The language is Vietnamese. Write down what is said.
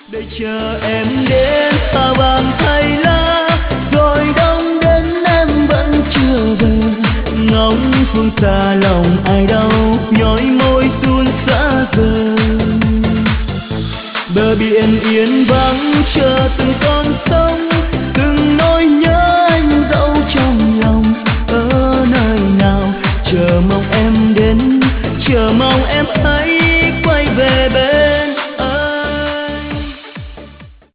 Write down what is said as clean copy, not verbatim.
để chờ em đến xa vàng thay lá, rồi đông đến em vẫn chưa về. Ngóng phương xa lòng ai đau, nhói môi run xa rời. Bờ biển yên vắng chờ từng con sông,